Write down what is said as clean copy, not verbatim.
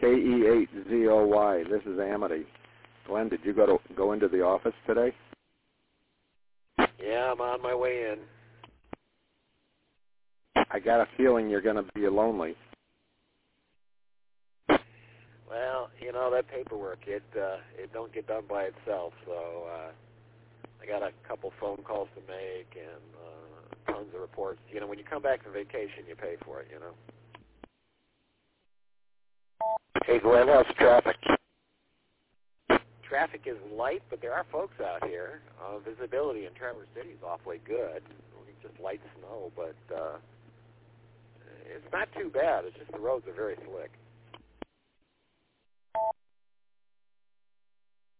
KE8ZOY. This is Amity. Glenn, did you go into the office today? Yeah, I'm on my way in. I got a feeling you're going to be lonely. Well, you know, that paperwork, it don't get done by itself, so I got a couple phone calls to make and tons of reports. You know, when you come back from vacation, you pay for it, you know. Hey, Glenn, how's traffic? Traffic is light, but there are folks out here. Visibility in Traverse City is awfully good. Just light snow, but it's not too bad. It's just the roads are very slick.